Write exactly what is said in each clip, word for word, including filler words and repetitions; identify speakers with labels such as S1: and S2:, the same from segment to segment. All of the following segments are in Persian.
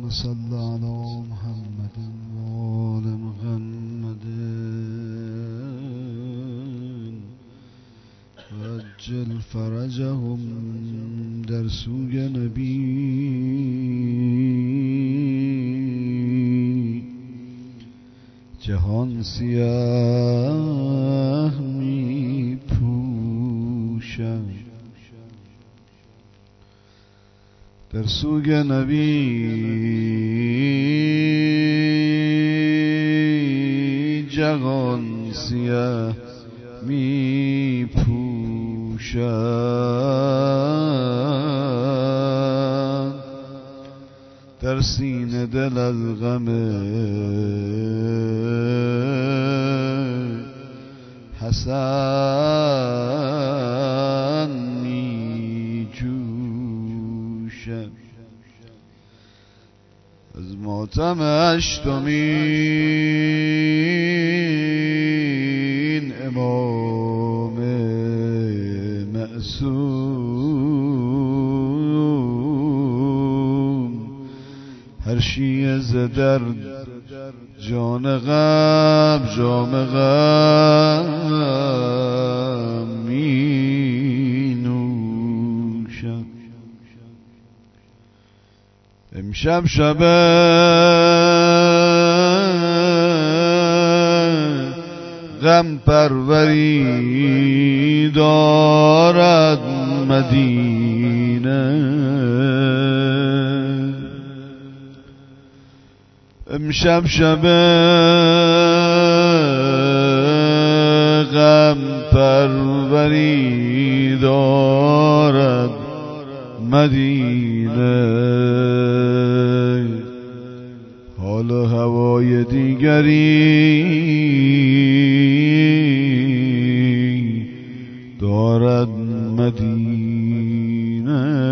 S1: صل على محمد وآل محمد وعجل فرجهم در سوی نبی جهان سیاه می پوشد در سوی نبی جهان سیاه می پوشد در سینه دل از غم حسن می جوشد از ماتم هشتمین امام معصوم هر شیعه ز درد جان غم جام غم می نوشد امشب شب غم پروری دارد مدینه امشب شب غم پروری دارد مدینه حال و هوای دیگری دارد مدینه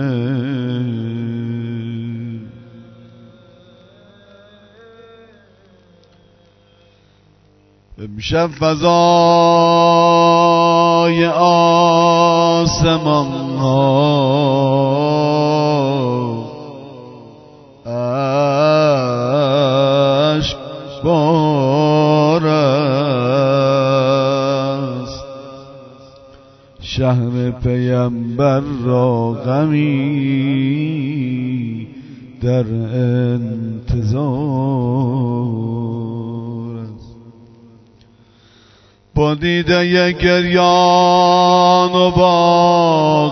S1: امشب فضای آسمان ها عشق بار است شهر پیمبر را غمی در انتظار است با دیده گریان و با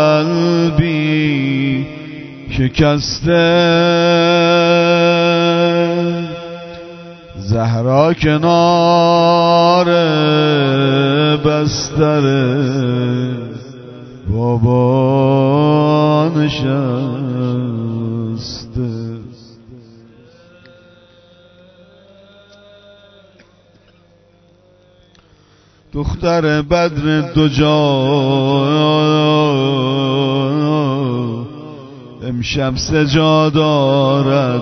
S1: قلبی شکسته زهرا کنار بستر بابا نشسته دختر بدر دو جا امشب سجا دارد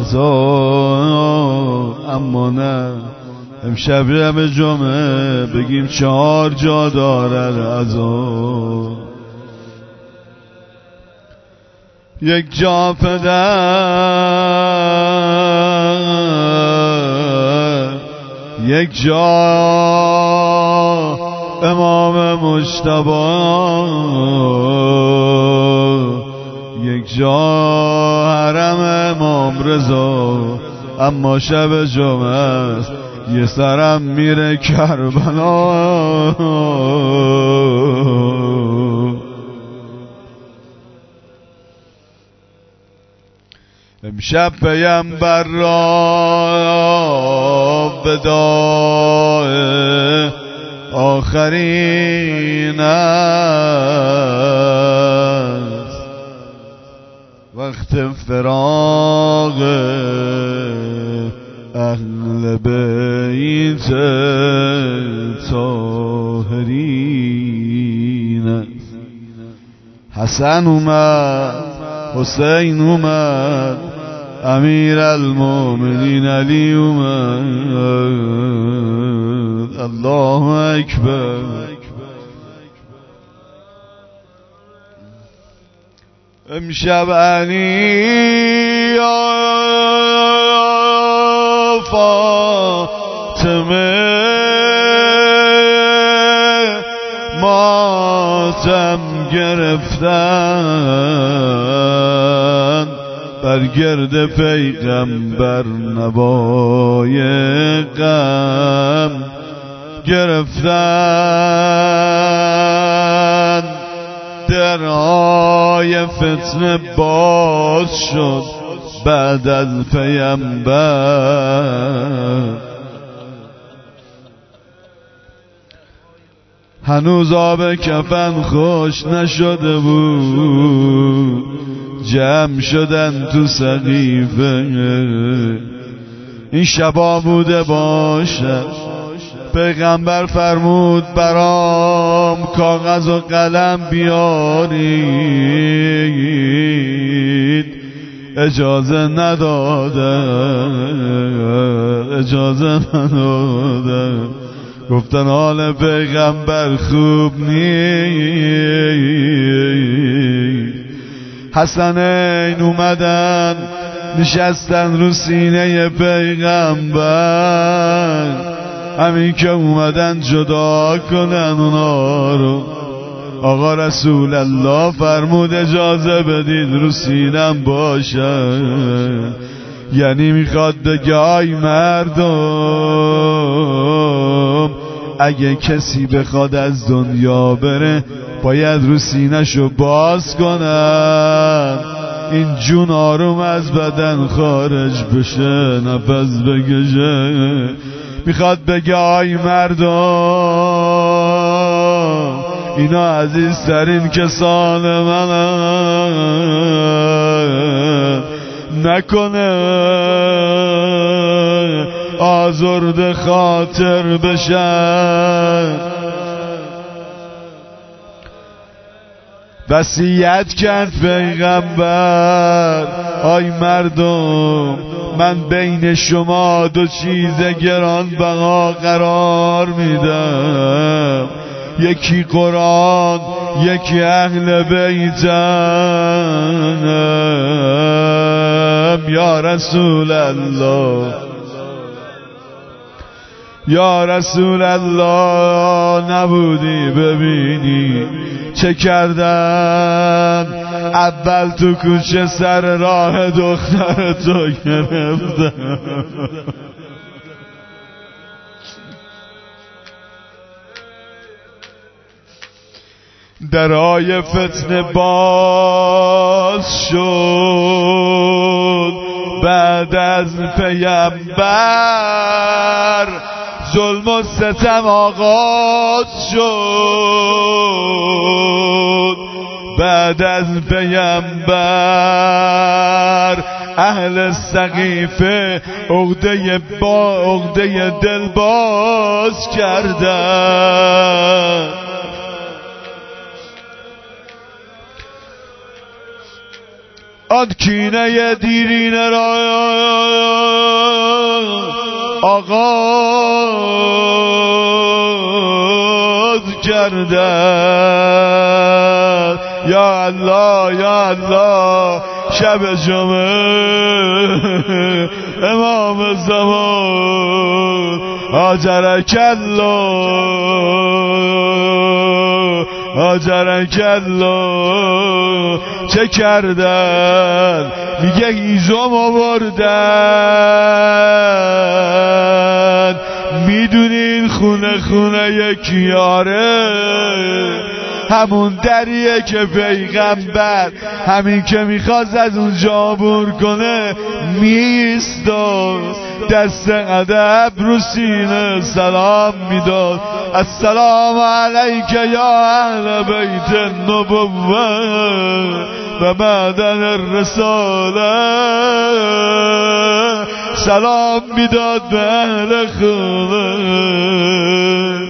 S1: عزا اما نه امشب شب جمعه بگیم چهار جا دارد عزا یک جا پدر یک جا امام مجتبی یک جا حرم امام رضا اما شب جمعه است یه سرم میره کربلا امشب پیمبر را وداع آخرین است وقت فراق اهل بیت طاهرین است حسن اومد حسین اومد امیر المومنین علی اومد الله اکبر امشب علی ماتم گرفتن بر گرد پیغمبر نوای غم گرفتن درهای فتنه باز شد بعد از پیامبر هنوز آب کفن خوش نشده بود جمع شدن تو سقیفه این شبا بوده باشد پیغمبر فرمود برام کاغذ و قلم بیارید اجازه نداده اجازه نداده گفتن حال پیغمبر خوب نیست حسنین اومدن نشستن رو سینه پیغمبر همین که اومدن جدا کنن اونا رو آقا رسول الله فرمود اجازه بدید رو سینم باشه یعنی میخواد بگه آی مردم اگه کسی بخواد از دنیا بره باید رو سینه‌شو باز کنن این جون آروم از بدن خارج بشه نفس بکشه میخواد بگه آی مردم اینا عزیزترین کسان منن نکنه آزرد خاطر بشن وصیت کرد پیغمبر آی مردم من بین شما دو چیز گرانبها قرار میدم یکی قرآن یکی اهل بیتم یا رسول الله یا رسول الله نبودی ببینی چه کردن اول تو کوچه سر راه دختر تو گرفتن درهای فتنه باز شد بعد از پیامبر ظلم و ستم آغاز شد بعد از پیامبر اهل سقیفه عقده با عقده دل باز کردن آن کینه دیرینه را آغاز کردن یا الله یا الله شب جمعه امام زمان آجرک الله آجرک الله چه کردن میگه هیزم آوردن میدونین خونه خونه یکیاره همون دریه که پیغمبر همین که میخواست از اونجا عبور کنه میستاد دست ادب رو سینه سلام میداد السلام علیک یا اهل بیت النبوه و معدن الرساله سلام میداد به اهل خونه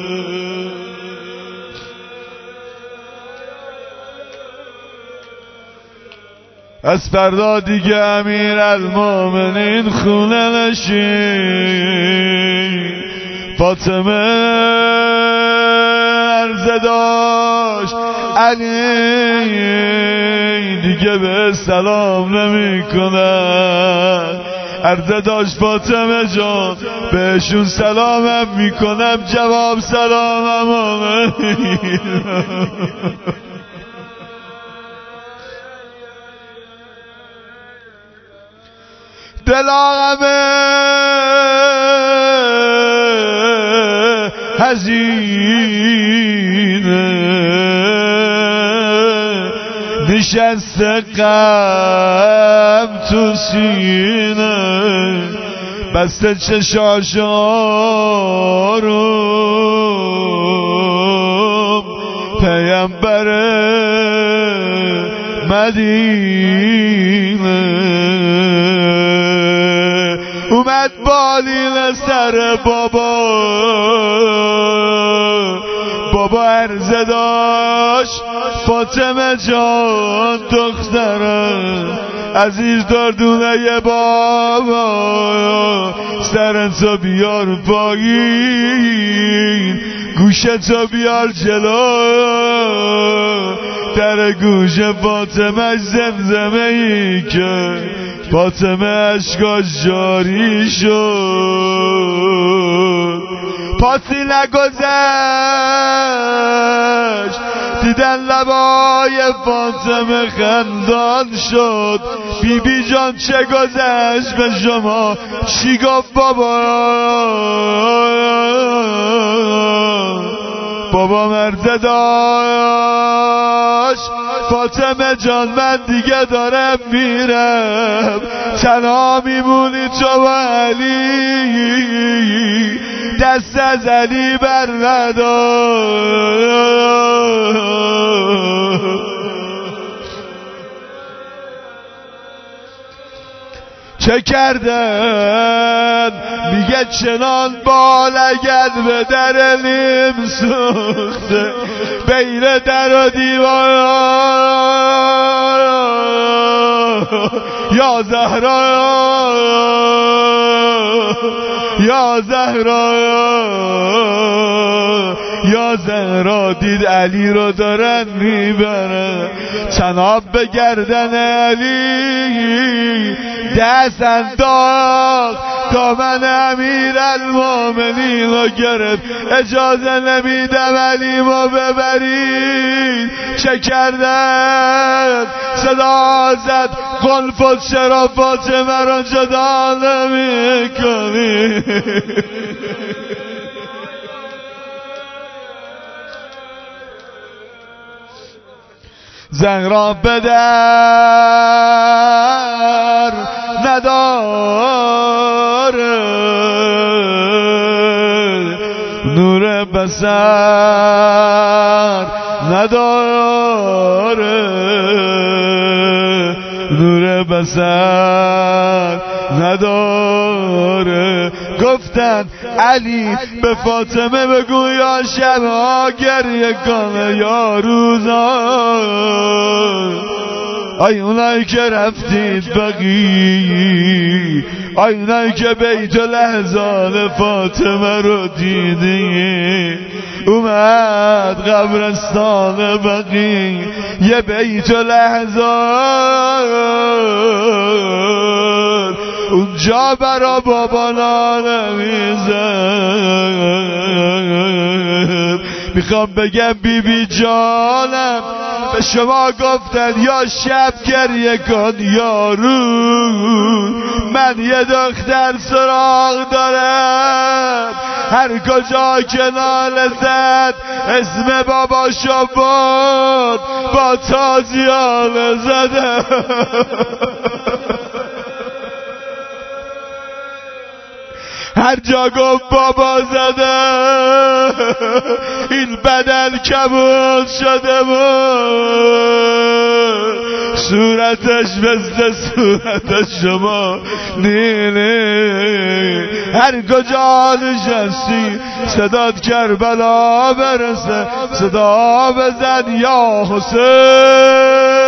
S1: از فردا دیگه امیر المومنین خونه نشین فاطمه عرضه داشت علی دیگه به سلام نمی کنن عرضه داشت فاطمه جان بهشون سلامم میکنم جواب سلامم آمین دلاغمه هزینه نشسته غم تو سینه بسته چشاشارم پیامبر مدینه اومد بالین سر بابا بابا عرضه داشت فاطمه جان دختره عزیز دردونه بابا سرتو بیار پایین گوشتو بیار جلو در گوش فاطمه زمزمه ای که فاطمه اشکاش جاری شد پاسی نگذشت دیدن لبای فاطمه خندان شد بی بی جان چه گذشت به شما چی گفت بابا بابا مرد داشت فاطمه جان من دیگه دارم میرم تنها میمونی تو و علی دست از علی بر ندار چه کردن میگه چنان بالگد به در نیم سوخته بین در و دیوار یا زهرا یا زهرا یا زهرا دید علی رو دارن میبرن تناب به گردن علی دست انداخت دامن امیر المومنین رو گرفت اجازه نمیدم علی ما ببرید چه کردن صدا زد قلفت چرا فاطمه رو جدا نمی کنی زهرا به در نداره نور بصر نداره نور بصر نداره گفتن علی به فاطمه بگو یا شبها گریه کنه یا روزا آی اونایی که رفتید بقی آی اونایی که بیت لحظان فاطمه رو دیدی اومد قبرستان بقی یه بیت لحظان اونجا برا بابا نمیزد میخوام بگم بی بی جانم به شما گفتن یا شب گریه کن یا روز من یه دختر سراغ دارم هر کجا که ناله زد اسم باباشو بود با تازیانه زدم هر جا گفت بابا زده این بدن کبود شده بود صورتش مثل صورت شما نیلی هر کجا نشستی صدات کربلا برسه صدا بزن یا حسین